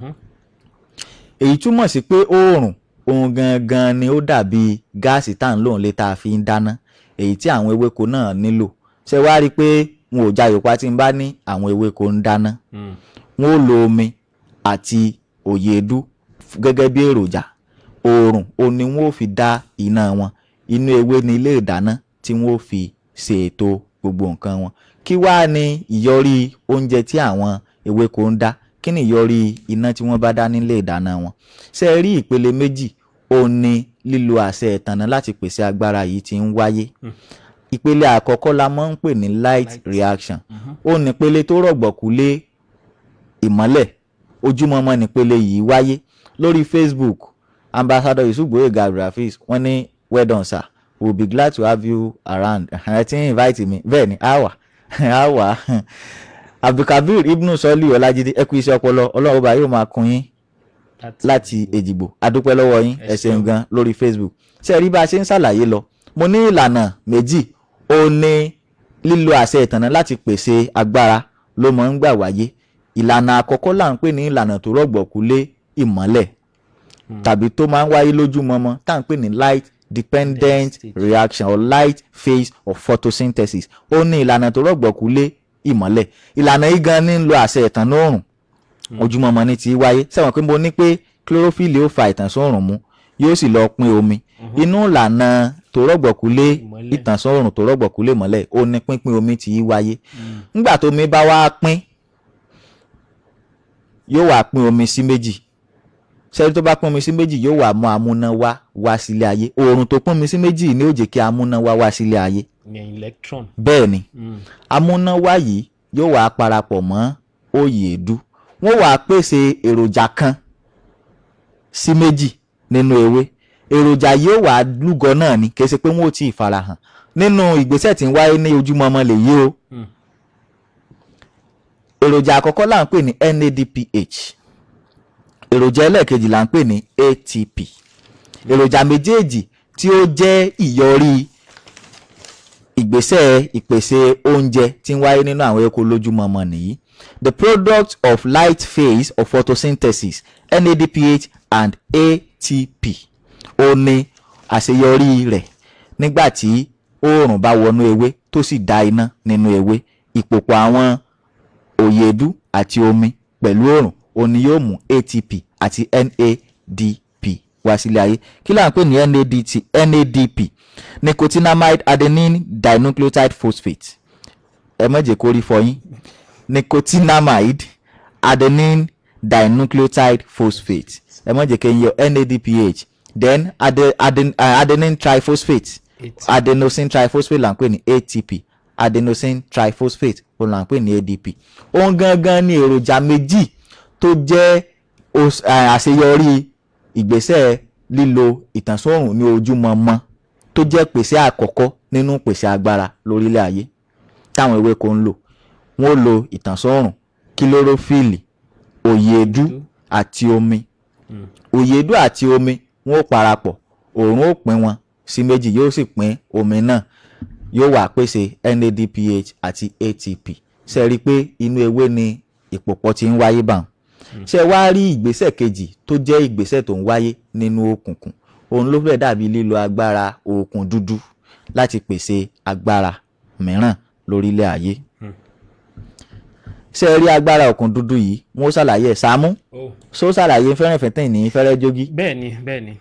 Èyí túmọ̀ sí pé oòrùn òun gangan ni ó dàbí gáàsì tá à ń lò nílé tá a fi ń dáná, èyí tí àwọn ewéko náà nílò. Ṣé wá rí pé wọn ò jayò pa tí ń bá ní àwọn ewéko ń dáná? Wọn ò lo omi àti òye èédú gẹ́gẹ́ bí èròjà. Oòrùn òun ni wọn ò fi dá iná wọn. Inú ewé ni ilé ìdáná tí wọn ò fi ṣe ètò gbogbo nǹkan wọn. Kí wá ní ìyọrí oúnjẹ tí àwọn ewéko ń dá? Kí ni ìyọrí iná tí wọ́n bá dá nílé ìdáná wọn? Ṣé rí ìpele méjì ó ní lílo àṣẹ ìtànná láti pèsè agbára yìí tí ń wáyé. Ìpele àkọ́kọ́ la máa ń pè ní light reaction. Ó ní ìpele tó rọ̀gbọ̀kú lé ìmọ́lẹ̀. Ojúmọmọ ní ìpele yìí wáyé. Lórí Facebook, Ambassador Yusuf Gboyega Abdulhafiz wọ́n ní well done sir, we will be glad to have you around. Ẹ ti ń invite me. Bẹ́ẹ̀ ni a wà a wà. Abdulkabir Ibnu Soli Ọlájídé, ẹ kú iṣẹ́ ọpọlọ, Ọlọ́run ọba yóò máa kún yín láti Èjìgbò. A dúpẹ́ lọ́wọ́ yín, ẹ ṣeun gan lórí Facebook. Ṣé rí bá a ṣe ń ṣàlàyé lọ, mo ní ìlànà méjì ó ní lílo àṣẹ ìtànná láti pèsè agbára ló máa ń gbà wáyé. Ìlànà àkọ́kọ́ là ń pè ní ìlànà tó rọ̀gbọ̀kú lé ìmọ́lẹ̀ tàbí tó máa ń wáyé lójúmọmọ tá à ń pè ní light dependent reaction or light phase of photosynthesis. Ó ní ìlànà tó rọ̀gbọ̀kú lé ìmọ́lẹ̀. Ìlànà yìí gan ní ń lo àṣẹ ìtànná oòrùn ojúmọmọ ní ti wáyé. Ṣé wọ́n pé mo ní pé chlorophyll ó fa ìtànsán oòrùn mú yóò sì lọ pín omi. Inú ìlànà tó rọ̀gbọ̀kú lé ìtànsán oòrùn tó rọ̀gbọ̀kú lé ìmọ́lẹ̀ ó ní pínpín omi ti wáyé. Nígbà tó omi bá wá pín yóò wá pín omi sí méjì. Ṣé tó bá pín omi sí méjì yóò wá mú amúnáwá wá sílé ayé. Oòrùn tó pín omi sí méjì ni ó jẹ́ kí amúnáwá wá sílé ayé. Electron. Bẹ́ẹ̀ ni amúnáwá yìí yóò wá parapọ̀ mọ́ òye èédú. Wọ́n wá pèsè èròjà kan sí méjì nínú ewé. Èròjà yóò wá lúgọ náà ni kì í ṣe pé wọ́n ò tí ì farahàn nínú ìgbésẹ̀ tí ń wáyé ní ojúmọmọ lèyí o. Èròjà àkọ́kọ́ là ń pè ní N A D P H. Èròjà ẹlẹ́ẹ̀kejì là ń pè ní A T P. Èròjà méjèèjì tí ó jẹ́ ìyọrí ìgbésẹ̀ ìpèsè oúnjẹ tí ń wáyé nínú àwọn ewéko lójúmọmọ nìyí. The product of light phase of photosynthesis N A D P H and A T P ó ní àṣeyọrí rẹ̀ nígbà tí oòrùn bá wọnú ewé tó sì dá iná nínú ewé. Ìpòpọ̀ àwọn òyèédú àti omi pẹ̀lú oòrùn ó ní yóò mú A T P àti N A D P wá sílé ayé. Kí là ń pè ní N A D T N A D P? Nicotinamide adenine dinucleotide phosphate. Ẹ má jẹ́ kó rí fọyín. Nicotinamide adenine dinucleotide phosphate. Ẹ má jẹ́ kí n yọ N A D P H. Then aden, aden, uh, adenine triphosphate. Adenosine triphosphate là ń pè ní A T P. Adenosine triphosphate ó là ń pè ní A D P. Òun gangan ni èròjà méjì tó jẹ́ àṣeyọrí ìgbésẹ̀ lílo ìtànsán oòrùn ní ojúmọmọ tó jẹ́ pèsè àkọ́kọ́ nínú pèsè agbára lórílẹ̀ ayé táwọn ewéko ń lò. Wọ́n lo ìtànsán oòrùn, kílórófìlì, òyèédú àti omi. Òyèédú àti omi wọ́n ó parapọ̀, oòrùn ó pín wọn sí méjì yóò sì pín omi náà yóò wá pèsè N A D P H àti A T P. Ṣé rí pé inú ewé ni ìpòpọ̀ tí ń wáyé báwọn. Ṣé wá rí ìgbésẹ̀ kejì tó jẹ́ ìgbésẹ̀ tó ń wáyé nínú òkùnkùn. Òun ló fẹ́ dàbí lílo agbára òkun dúdú láti pèsè agbára mìíràn lórílẹ̀ ayé. Ṣé rí agbára òkun dúdú yìí wọ́n ṣàlàyé ẹ̀ Sàámú. So ṣàlàyé fẹ́rẹ̀fẹ̀tẹ̀ ní fẹ́rẹ́ jogi. Bẹ́ẹ̀ni, bẹ́ẹ̀ni.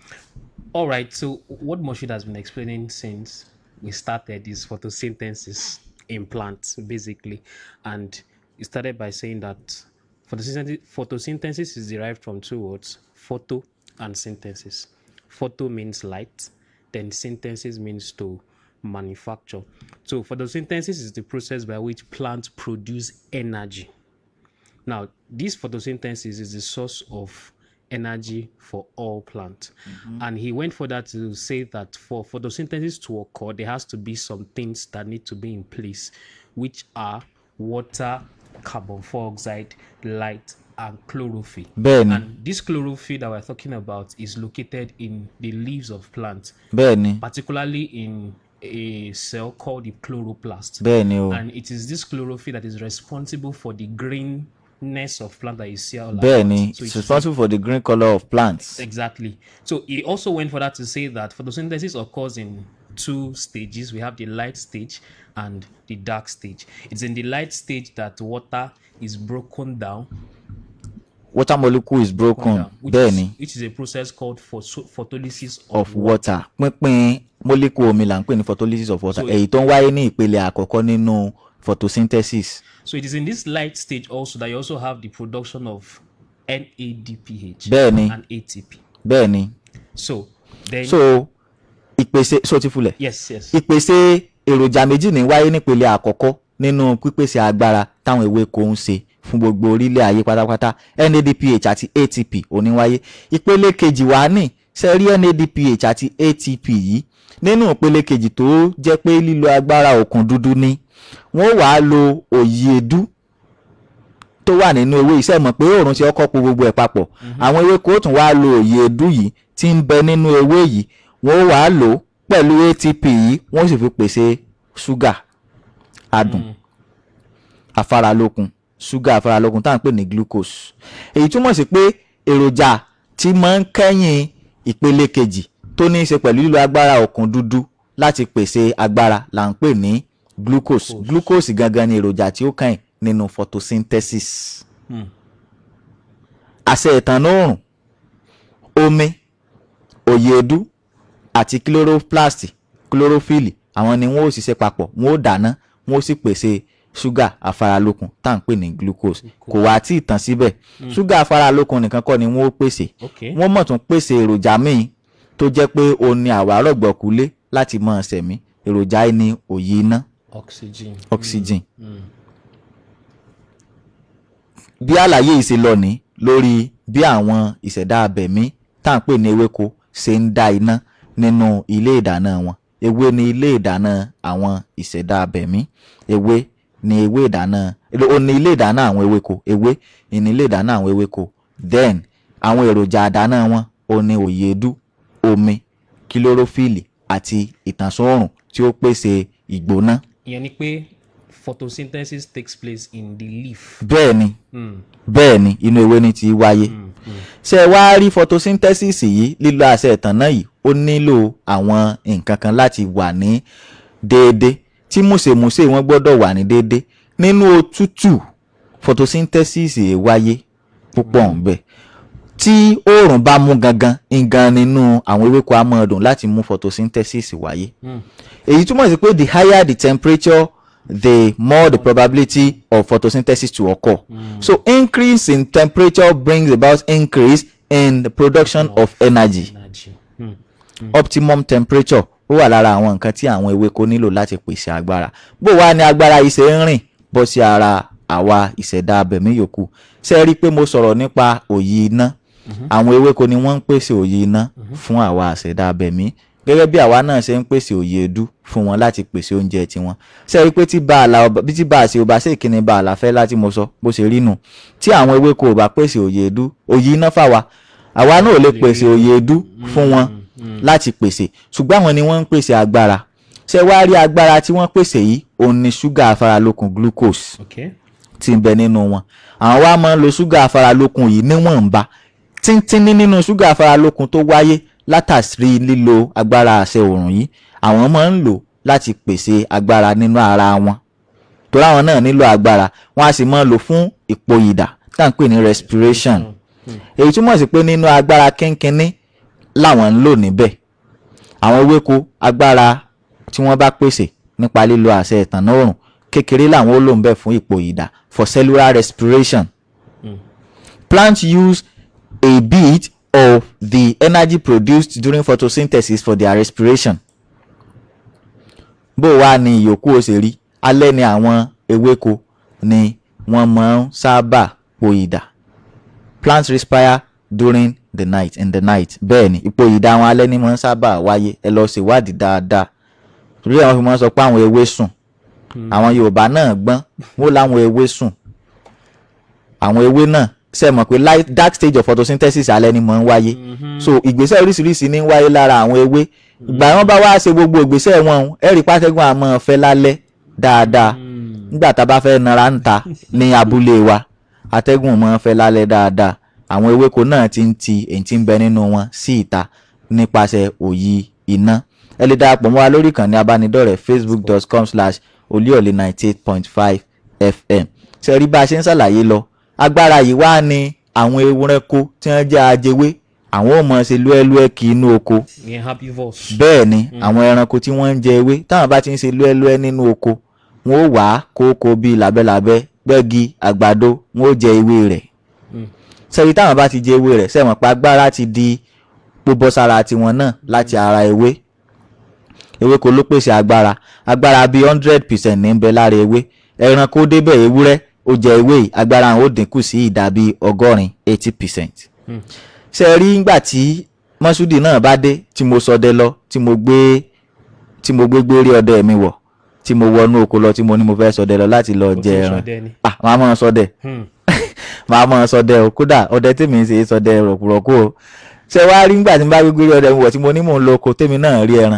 All right, so what Moshood has been explaining since we started is photosynthesis in plants, basically. And he started by saying that photosynthesis, photosynthesis is derived from two words, photo and synthesis. Photo means light, then synthesis means to manufacture. So photosynthesis is the process by which plants produce energy. Now, this photosynthesis is the source of energy for all plants. Mm-hmm. And he went further to say that for photosynthesis to occur, there has to be some things that need to be in place, which are water, carbon dioxide, light, and chlorophyll. Bẹ́ẹ̀ni. And this chlorophyll that we're talking about is located in the leaves of plants. Bẹ́ẹ̀ni. Particularly in a cell called the chloroplast. Bẹ́ẹ̀ni o. And it is this chlorophyll that is responsible for the greenness of plant that you see all around. Bẹ́ẹ̀ni, So it's responsible for the green color of plants. Exactly. So he also went further to say that photosynthesis occurs in two stages. We have the light stage and the dark stage. It's in the light stage that water is broken down. Water molecule is broken. down, which, Bẹ́ẹ̀ni. is, which is a process called photo- photolysis of, Of water. Pínpín molecule omi là ń pè ní photolysis of water. So- Èyí tó ń wáyé ní ìpele àkọ́kọ́ nínú photosynthesis. So it is in this light stage also that you also have the production of N A D P H Bẹ́ẹ̀ni. and A T P. Bẹ́ẹ̀ni. So then So ìpèsè so ti fulẹ̀. yes, yes. Ìpèsè èròjà méjì ní wáyé nípele àkọ́kọ́ nínú pípèsè agbára táwọn ewéko ń ṣe fún gbogbo orílẹ̀ ayé pátápátá. N A D P H àti A T P ò ní wáyé. Ìpele kejì wá ní ṣe rí N A D P H àti A T P yìí nínú ìpele kejì tó jẹ́ pé lílo agbára òkun dúdú ni wọ́n wàá lo òyèédú tó wà nínú ewé iṣẹ́ mọ̀ pé òòrùn ti ọkọ̀ po gbogbo ẹ̀ papọ̀. Àwọn ewéko ó tún wá lo òyèédú yìí tí ń bẹ nínú ewé yìí wọ́n wàá lò pẹ̀lú A T P yìí wọ́n sì fi pèsè ṣúgà adùn afáralókun ṣúgà afáralókun tá à ń pè ní glucose. èyí túmọ̀ sí pé èròjà tí máa ń kẹ́yìn ìpele kejì tó ní í ṣe pẹ̀lú lílo agbára ọ̀kùn dúdú láti pèsè agbára là ń pè ní glucose. glucose gangan ni èròjà tí ó kẹ́yìn nínú photosynthesis. Hmm. àṣẹ ìtànná oòrùn, omi, òyèédú àti chloroplast chlorophyll àwọn ni wọ́n ó ṣiṣẹ́ papọ̀, wọ́n ó dáná, wọ́n ó sì pèsè ṣúgà afáralókun tá à ń pè ní glucose. kò wá tí ì tán síbẹ̀. ṣúgà afáralókun nìkan kọ́ ni wọ́n ó pèsè. wọ́n mọ̀ tún pèsè èròjà míì tó jẹ́ pé òun ni àwa rọ̀gbọ̀kúlé láti máa ṣẹ̀mí. èròjà yìí ni òyi iná, oxygen. oxygen. Mm. bí àlàyé yìí ṣe lọ ní lórí bí àwọn ìṣẹ̀dá abẹ̀mí tá à ń pè ní ewéko ṣe ń dá iná nínú ilé ìdáná wọn. ewé ni ilé ìdáná àwọn ìṣẹ̀dá abẹ̀mí. ewé ni ewé ìdáná ó ní ilé ìdáná àwọn ewéko. ewé ní ilé ìdáná àwọn ewéko. then àwọn èròjà àdáná wọn ó ní òyèédú, omi, kílórófìlì àti ìtànsán oòrùn tí ó pèsè ìgbóná. ìyẹn ni pé photosynthesis takes place in the leaf. bẹ́ẹ̀ ni Mm. bẹ́ẹ̀ ni inú ewé ni ti wáyé. ṣé ẹ wá rí photosynthesis yìí, lílo àṣẹ ìtànná yìí ó nílò àwọn nǹkan kan láti wà ní déédé tí múṣemúṣe wọn gbọ́dọ̀ wà ní déédé. nínú òtútù photosynthesis yìí wáyé púpọ̀ ńbẹ̀. tí oòrùn bá mú gangan ngan nínú àwọn ewéko amọ̀ọ̀dùn láti mú photosynthesis wáyé. èyí túmọ̀ sí pé the higher the temperature the more the probability of photosynthesis to occur. Mm. so increase in temperature brings about increase in the production of, of energy. energy. Mm. Mm. optimum temperature ó wà lára àwọn nǹkan tí àwọn ewéko nílò láti pèsè agbára. bó wá ní agbára yìí ṣe ń rìn bọ́ sí ara àwa ìṣẹ̀dá abẹ̀mí yòókù. ṣé ẹ rí i pé mo sọ̀rọ̀ nípa òyi iná. àwọn ewéko ni wọ́n ń pèsè òyi iná fún àwa ìṣẹ̀dá abẹ̀mí, gẹ́gẹ́ bí àwa náà ṣe ń pèsè òyèédú fún wọn láti pèsè oúnjẹ tiwọn. ṣé ẹ rí i pé tí bàálà bí tí bàá ṣe ò bá ṣe ìkíni bàálà fẹ́ láti mo sọ bó ṣe rí nù. tí àwọn ewéko ò bá pèsè òyèédú òyì iná fáwa, àwa náà ò lè pèsè òyèédú fún wọn láti pèsè, ṣùgbọ́n àwọn ni wọ́n ń pèsè agbára. ṣé wá rí agbára tí wọ́n pèsè yìí òun ni ṣúgà afáralókun glucose tí ń bẹ nínú wọn. àwọn wa máa ń lo ṣúgà afáralókun yìí níwọ̀nba tíntínní nínú ṣúgà afáralókun tó wáyé látàrí lílo agbára àṣẹ òòrùn yìí. àwọn máa ń lò láti pèsè agbára nínú ara wọn torí àwọn náà nílò agbára. wọ́n á sì máa lò fún ìpòyìdà tá à ń pè ní respiration. èyí túmọ̀ sí pé nínú agbára kínkínní làwọn ń lò níbẹ̀. àwọn ewéko agbára tí wọ́n bá pèsè nípa lílo àṣẹ ìtànná oòrùn kékeré làwọn ó lò ń bẹ̀ fún ìpòyìdà for cellular respiration. Mm. plants use a bit of the energy produced during photosynthesis for their respiration. bó wá ní ìyókù ó ṣe rí, alẹ́ ni àwọn ewéko ni wọ́n máa ń sábà pòyìdà. plants respire during the night in the night. bẹ́ẹ̀ ni ìpòyìdà àwọn alẹ́ ni máa ń sábà wáyé. ẹ lọ ṣèwádìí dáadáa torí àwọn fi máa ń sọ pé àwọn ewé sùn. àwọn Yorùbá náà gbọ́n wọ́n láwọn ewé sùn. àwọn ewé náà ṣe mọ̀ pé light dark stage of photosynthesis alẹ́ ni mọ̀ ń wáyé. mm-hmm. so ìgbésẹ̀ oríṣiríṣi ní ń wáyé lára àwọn ewé. ìgbà mm-hmm. wọn bá wá ṣe gbogbo ìgbésẹ̀ wọn ẹ rí pátẹ́gùn àmọ́ fẹ́ lálẹ́ dáadáa. mm-hmm. nígbà tá a bá fẹ́ nara ń ta ní abúlé wa atẹ́gùn mọ́ fẹ́ lálẹ́ dáadáa. àwọn ewéko náà ti ń ti èyí tí ń bẹ nínú wọn sí ìta nípasẹ̀ òyi iná. ẹ lè darapọ̀ mọ́ wa lórí ìkànnì abánidọ́rẹ̀ẹ́ facebook dot com slash olúyọ̀lé ninety eight point five fm. ṣe rí bá a ṣe ń ṣàlàyé lọ agbára yìí wá ní àwọn ewúrẹ́kó tí wọ́n jẹ́ ajẹwé àwọn ò mọ̀ ṣe lúẹ́lúẹ́ kí inú oko. bẹ́ẹ̀ ni mm. àwọn ẹranko tí wọ́n ń jẹ ewé táwọn bá ti ń ṣe lúẹ́lúẹ́ nínú oko wọ́n ó wá kókó bíi làbẹ́làbẹ́ gbẹ́gi àgbàdo wọ́n ó jẹ ewé rẹ̀. sẹ́yìn táwọn bá ti jẹ ewé rẹ̀ sẹ́wọ̀n pa agbára ti di gbogbo sára tiwọn náà láti ara ewé. ewéko ló pèsè agbára agbára bíi hundred percent ní ń bẹ lára ewé. ẹranko débẹ̀ ewúrẹ́ ó jẹ ewé yìí agbára àwọn ó dínkù sí ìdá bíi ọgọ́rin eighty percent. ṣe rí ngbà tí mọ́ṣúdì náà bá dé tí mo sọdẹ lọ tí mo gbé tí mo gbé gbórí ọdẹ mi wọ̀ tí mo wọnú oko lọ tí mo ní mo fẹ́ sọdẹ lọ láti lọ jẹ ẹran ah màá mọ̀ sọdẹ màá mọ̀ sọdẹ o kódà ọdẹ tèmi ń ṣe sọdẹ rọ̀kùrọ̀kù o. ṣe wá rí ngbà tí mo bá gbé gbórí ọdẹ mi wọ̀ tí mo ní mò ń lọ oko tèmi náà rí ẹran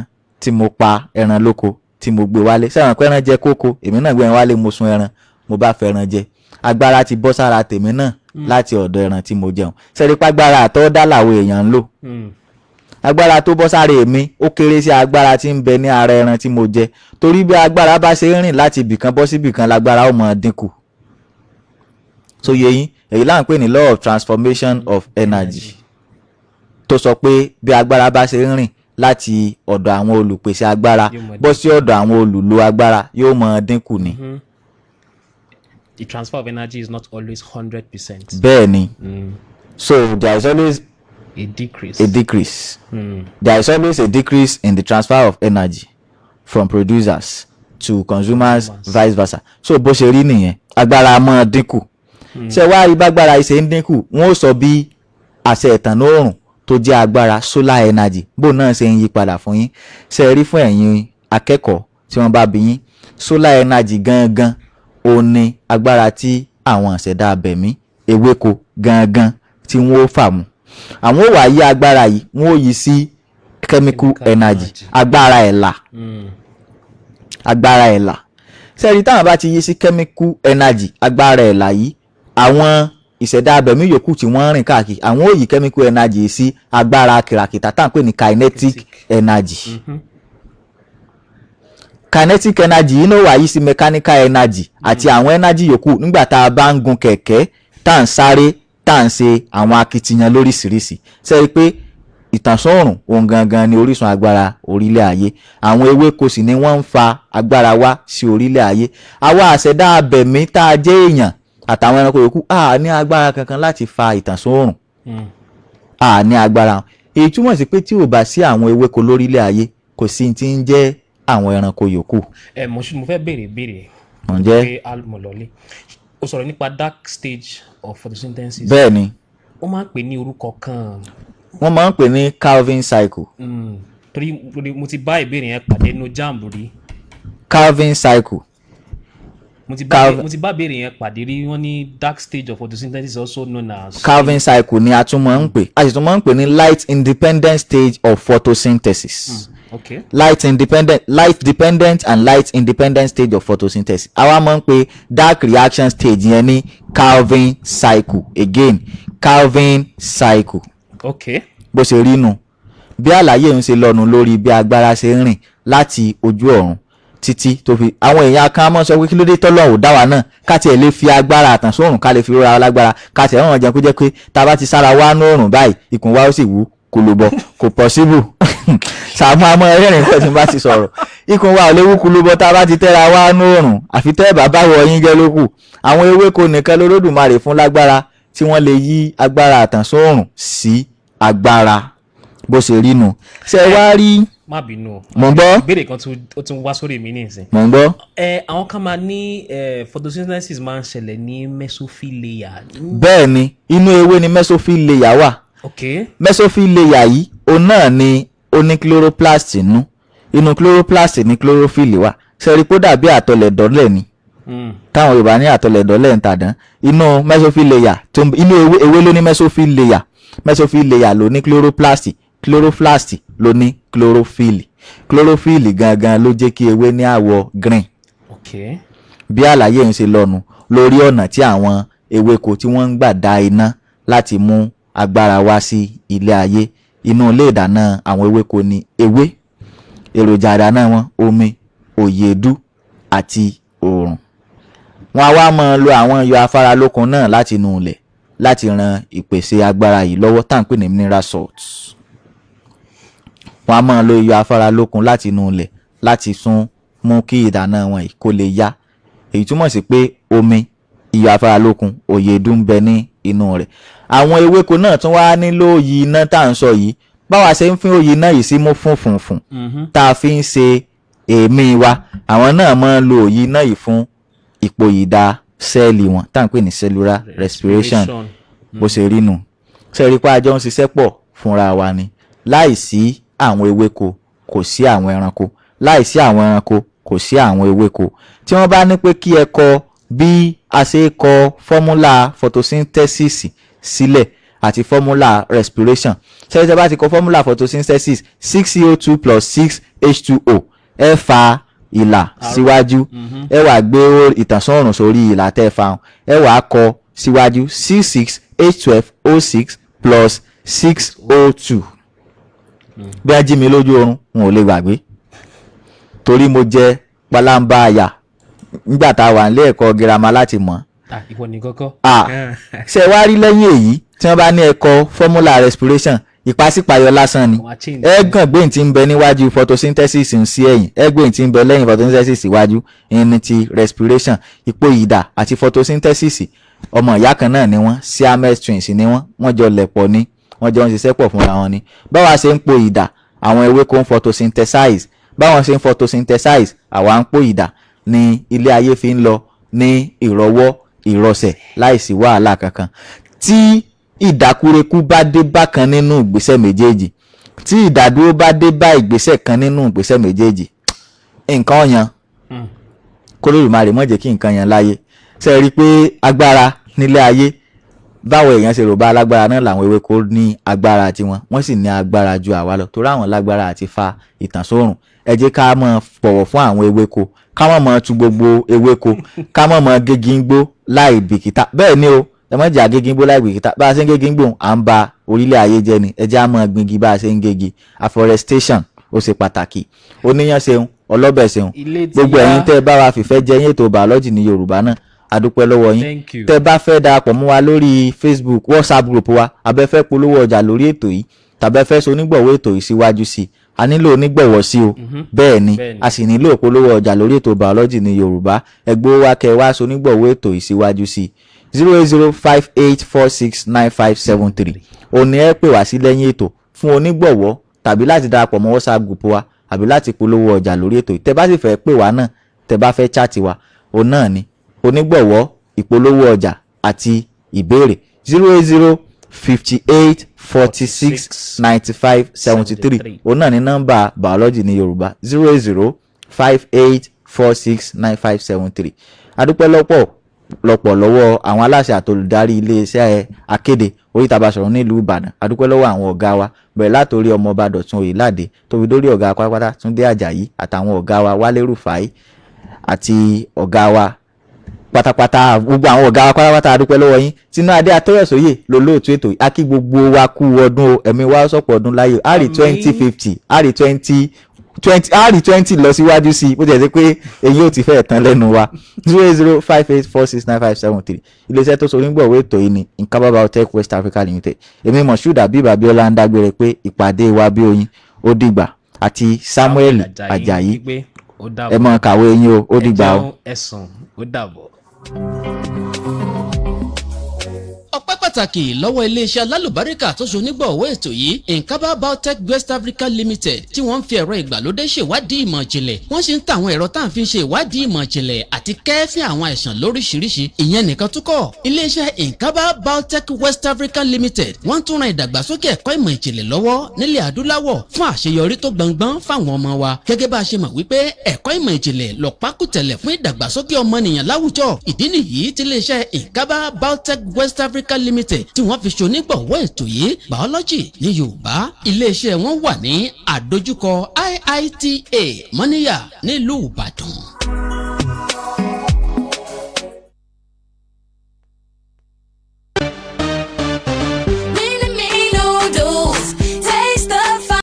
tí mo pa ẹran lóko tí mo gbé wálé sẹ́wọ̀n pé ẹran jẹ kókó èmi náà gbé ẹran wálé mo sun ẹran mo bá fẹ́ ẹran jẹ agbára ti bọ́ sára tèmi náà láti ọ̀dọ̀ ẹran tí mo jẹun sẹ́rí pàgbára àtọ́dá làwọn èèyàn ń lò agbára tó bọ́ sára èmi ó kéré sí agbára tí ń bẹ ní ara ẹran tí mo jẹ torí bí agbára bá ṣe ń rìn láti ibìkan bọ́ sí ibìkan lágbára ó máa dínkù so yẹ yín èyí là ń pè ní law of transformation of energy tó sọ pé bí agbára bá ṣe ń rìn láti ọ̀dọ̀ àwọn olùpèsè agbára bọ́ sí ọ̀dọ̀ àwọn olùlò agbára yóò máa dínkù ni. Mm-hmm. The transfer of energy is not always one hundred percent. bẹ́ẹ̀ ni Mm. so there is always A decrease. a decrease Mm. there is always a decrease in the transfer of energy from producers to consumers vice versa so bó ṣe rí nìyẹn agbára máa dínkù ṣé wàá rí bágbára ìṣe ń dínkù wọn ó sọ bí àṣẹ ìtànná oòrùn tó jẹ́ agbára solar energy bó náà ṣe ń yí padà fún yín ṣe rí fún ẹ̀yin akẹ́kọ̀ọ́ tí wọ́n bá bí yín solar energy gangan ó ní agbára tí àwọn àṣẹ̀dá abẹ̀mí ewéko gangan tí wọ́n ó fà mú àwọn ò wá yí agbára yìí wọ́n ó yí sí chemical energy agbára ẹ̀là Mm. agbára ẹ̀là sẹ́ẹ̀rí táwọn bá ti yí sí chemical energy agbára ẹ̀là yìí àwọn ìṣẹ̀dá abẹ̀mí yòókù tí wọ́n rìn káàkiri àwọn ò yí chemical energy sí agbára kìràkìtà tá à ń pè ní kinetic energy Mm-hmm. kinetic energy yìí náà wà yí sí mechanical energy àti àwọn energy yòókù nígbà tá a bá ń gun kẹ̀kẹ́ tá à ń sáré tá à ń ṣe àwọn akitiyan lóríṣiríṣi sẹ́ẹ̀rí pé ìtànsán òòrùn òun gangan ni orísun agbára orílẹ̀ ayé àwọn ewéko sì ni wọ́n ń fa agbára wá sí orílẹ̀ ayé àwa àṣẹ̀dá abẹ̀mí tá a jẹ́ èèyàn àtàwọn ẹranko yòókù a ní agbára kankan láti fa ìtànsán òòrùn Mm. a ní agbára èyí túmọ̀ sí pé tí ò bá sí àwọn ewéko lórílẹ̀ ayé kò sí ti ń jẹ́ àwọn ẹranko yòókù. ẹ mo ṣe- mo fẹ́ béèrè béèrè Ǹjẹ́? pé almọ̀lọ́lé o sọ̀rọ̀ nípa dark stage of photosynthesis. bẹ́ẹ̀ ni wọ́n máa ń pè ní orúkọ kan wọ́n máa ń pè ní Calvin cycle Mm. torí torí mo ti bá ìbéèrè yẹn pàdé nínú jamb rí Calvin cycle mo ti bá Calvin- mo ti bá ìbéèrè yẹn pàdé rí wọ́n ní dark stage of photosynthesis also known as. Calvin cycle ni a tún máa ń pè a sì tún máa ń pè ní light independent stage of photosynthesis. okay. light independent light dependent and light independent stage of photosynthesis àwa máa ń pè dark reaction stage yẹn ní Calvin cycle again Calvin cycle okay. bó ṣe rí nu bí àlàyé ń ṣe lọ́nu lórí bí agbára ṣe ń rìn láti ojú ọ̀run títí tó fi àwọn èèyàn kan mọ́ sọ pé kí ló dé tọ́lọ́run dá wa náà ká tiẹ̀ lè fi agbára àtànsóòrùn ká lè fi rọra wa lágbára ká tiẹ̀ rán jẹun kó jẹ́ pé tá a bá ti sára wá ní òòrùn báyìí ikùn wa ó sì wú kùlùbọ̀ kò possible sàmú àmọ́ ẹlẹ́rìn pẹ̀ tí n bá ti sọ̀rọ̀ ikùn wa ò lè wú kùlùbọ̀ tá a bá ti tẹ́ra wá ní òòrùn àfi tẹ́ bàbá wọ yín jẹ́ lókù àwọn ewéko nìkan lolódùmarè fún lágbára tí wọ́n lè yí agbára àtànsóòrùn sí agbára bó ṣe rí nu ṣe wá rí má bínú o. mò ń gbọ́ ìbéèrè kan tún- ó tún wá sórí mi nísìn. mò ń gbọ́ ẹ àwọn kan máa ní ẹ photosynthesis máa ń ṣẹlẹ̀ ní mesophyll layer. bẹ́ẹ̀ ni inú ewé ni mesophyll layer wà okay. mesophyll layer yìí òun náà ni ó ní chloroplast nínú inú chloroplast ní chlorophyll wà sẹ́rí kó dàbí àtọlẹ̀dọ́lẹ̀ ni Mm. táwọn Yorùbá ní àtọlẹ̀dọ́lẹ̀ ń tàdán inú mesophyll layer tó ń- inú ewé ewé ló ní mesophyll layer mesophyll layer ló ní chloroplast chloroplast ló ní chlorophyll chlorophyll gangan ló jẹ́ kí ewé ní àwọ̀ green okay. bí àlàyé ń ṣe lọ́nu lórí ọ̀nà tí àwọn ewéko tí wọ́n ń gbà dá iná láti mú agbára wá sí ilé ayé inú ilé ìdáná àwọn ewéko ni ewé èròjà ìdáná wọn omi òyèdú àti òòrùn wọn a wá máa lo àwọn iyọ̀ afáralókun náà láti inú ilẹ̀ láti ran ìpèsè agbára yìí lọ́wọ́ tá à ń pè ní mineral salts wọn a máa lo iyọ̀ afáralókun láti inú ilẹ̀ láti tún mú kí ìdáná wọn yìí kó lè yá èyí túmọ̀ sí pé omi iyọ̀ afáralókun òyèdú ń bẹ ní inú rẹ̀ àwọn ewéko náà tún wá nílò òyì iná tá à ń sọ yìí báwa ṣe ń fín òyì iná yìí sí mú fún funfun Mhm. tá a fi ń ṣe èémí wa àwọn náà máa ń lo òyì iná yìí fún ipò ìdá sẹ́ẹ̀lì wọn tá à ń pè ní cellular respiration bó ṣe rí nù sẹ́ẹ̀rí pé àjọ ń ṣiṣẹ́ pọ̀ fúnra wa ni láìsí àwọn ewéko kò sí àwọn ẹranko láìsí àwọn ẹranko kò sí àwọn ewéko tí wọ́n bá ní pé kí ẹ kọ bí a ṣe kọ fọ́múlà photosynthesis sílẹ̀ àti formula respiration. Ṣé tẹ́ bá ti kọ formula photosynthesis six C O two plus six H two O ẹ fa ìlà síwájú ẹ wá gbé ìtànsán òrùn sórí ìlà tẹ́ fa ẹ wá kọ síwájú C six H twelve O six plus six O two. Bí a jí mi lójú oorun wọn ò lè gbàgbé torí mo jẹ palamba àyà nígbà tá a wà nílé ẹ̀kọ́ girama láti mọ̀. ìwọ ní kọ́kọ́. Ṣé wá rí lẹ́yìn èyí tí wọ́n bá ní ẹ̀kọ́ formula respiration ìpàsípàyọ lásán ni ẹ̀gàn gbẹ̀yìn tí ń bẹ níwájú photosynthesis ń sí ẹ̀yìn ẹ̀gbẹ̀yìn tí ń bẹ lẹ́yìn photosynthesis iwájú ní ti respiration ipò ìdà àti photosynthesis ọmọ ìyá kan náà ni wọ́n Siamese twins ni wọ́n wọ́n jọ lẹ̀pọ̀ ni wọ́n jọ ń ṣiṣẹ́ pọ̀ fúnra wọn ni báwa ṣe ń po ìdà àwọn ewéko ń photosynthesize báwọn ṣe ń photosynthesize àwa ń po ìdà ni ilé ayé fi ń lọ ní ìrọwọ́ ìrọsẹ̀ láìsí wàhálà kankan. Tí ìdákúrekú bá dé bákan nínú ìgbésẹ̀ méjèèjì tí ìdádúró bá dé bá ìgbésẹ̀ kan nínú ìgbésẹ̀ méjèèjì nǹkan ọ̀yàn k'Olódùmarè má jẹ́ kí nǹkan yẹn láyé. Ṣé rí i pé agbára nílé ayé báwo èèyàn ṣe rò bá alágbára náà làwọn ewéko ní agbára tiwọn wọ́n sì ní agbára ju àwa lọ torí àwọn lágbára àti fa ìtànsóòrùn. Ẹ jẹ́ ká máa bọ̀wọ̀ fún àwọn ewéko ká má máa tu gbogbo ewéko ká má máa gégi ń gbó láì bìkítà. Bẹ́ẹ̀ ni o ẹ má jẹ́ àgégi ń gbó láì bìkítà bá a ṣe ń gégi ń gbó à ń ba orílẹ̀ ayé jẹ́ ni ẹ jẹ́ á máa gbingi bá a ṣe ń gégi. Afforestation ó ṣe pàtàkì. Oníyàn ṣeun ọlọ́bẹ̀ ṣeun gbogbo ẹ̀yin tẹ́ ẹ bá wa fìfẹ́ jẹ yín ètò biology ní Yorùbá náà adúpẹ́ lọ́wọ́ yín. Tẹ́ bá fẹ́ darapọ̀ mọ́ wa lórí Facebook WhatsApp group wa abẹ́fẹ́ polówó ọjà lórí ètò yìí tàbẹ́fẹ́ so onígbọ̀wọ́ ètò yìí síwájú sí i a nílò onígbọ̀wọ́ sí o bẹ́ẹ̀ ni a sì nílò polówó ọjà lórí ètò biology ní Yorùbá ẹgbẹ́ wa kẹ́ wá so onígbọ̀wọ́ ètò yìí síwájú sí i zero eight zero five eight four six nine five seven three òní ẹ pè wá sí lẹ́yìn ètò fún onígbọ̀wọ́ tàbí láti darapọ̀ mọ́ WhatsApp group wa àbí láti polówó ọjà lórí ètò yìí tẹ́ bá sì fẹ́ pè wá náà tẹ́ bá fẹ́ chat wa òun náà ni onígbọ̀wọ́ ìpolówó ọjà àti ìbéèrè zero eight zero fifty eight forty six ninety five seventy three òun náà ní nọ́mbà biology ní Yorùbá zero eight zero five eight four six nine five seven three. Adúpẹ́ lọ́pọ̀ lọ́pọ̀ lọ́wọ́ àwọn aláṣẹ àtolùdarí iléeṣẹ́ akéde Oríta Basọ̀run nílùú Ìbàdàn. Adúpẹ́ lọ́wọ́ àwọn ọ̀gá wa bẹ̀rẹ̀ látòrí ọmọọba Dọ̀tun Oyèládé tó fi dórí ọ̀gá pátápátá Túndé Àjàyí àtàwọn ọ̀gá wa Wálé Rúfáì àti ọ̀gá wa pátápátá gbogbo àwọn ọ̀gá wa pátápátá adúpẹ́ lọ́wọ́ yín. Tinúadé Atọ́yọ̀sóyè lolóòtú ètò yìí a kí gbogbo wa kú ọdún o ẹ̀mí wa sọ̀pọ̀ ọdún láyé àrí twenty fifty àrí twenty twenty àrí twenty lọ síwájú sí i bó jẹ́ pé èyí ò ti fẹ́ tán lẹ́nu wa zero eight zero five eight four six nine five seven three iléeṣẹ́ tó so onígbọ̀wọ́ ètò yìí ni Nkaba Biotech West Africa Limited. Èmi Moshood Abib Abiola ń dágbére pé ìpàdé wa bí oyin ó dìgbà àti Samuel Ajayi ẹ mọ kàwé yín o ó dìgbà o. ẹ̀sùn ó dàbọ̀. ọpẹ́ pàtàkì lọ́wọ́ iléeṣẹ́ alálùbáríkà tó so nígbọ̀wọ́ ètò yìí Nkaba Biotech West Africa Limited tí wọ́n ń fi ẹ̀rọ ìgbàlódé ṣèwádìí ìmọ̀ ìjìnlẹ̀ wọ́n sì ń ta àwọn ẹ̀rọ tá à ń fi ṣe ìwádìí ìmọ̀ ìjìnlẹ̀ àti kẹ́ẹ́fín àwọn àìsàn lóríṣiríṣi ìyẹn nìkan tó kọ́ iléeṣẹ́ Nkaba Biotech West Africa Limited wọ́n tún ran ìdàgbàsókè ẹ̀kọ́ ìmọ̀ ìjìnlẹ̀ lọ́wọ́ nílẹ̀ adúláwọ̀ fún àṣeyọrí tó gbọngbọ́n fáwọn ọmọ wa gẹ́gẹ́ bá a ṣe mọ̀ wípé ẹ̀kọ́ ìmọ̀ ìjìnlẹ̀ lọ́pákùtẹ̀lẹ̀ fún ìdàgbàsókè ọmọnìyàn láwùjọ ìdí nìyí tí iléeṣẹ́ Nkaba Biotech West Africa Limited tí wọ́n fi ṣonígbọ̀wọ́ ètò yìí biology ní Yorùbá iléeṣẹ́ wọn wà ní àdójúkọ I I T A Mọ́níyà nílùú Ìbàdàn.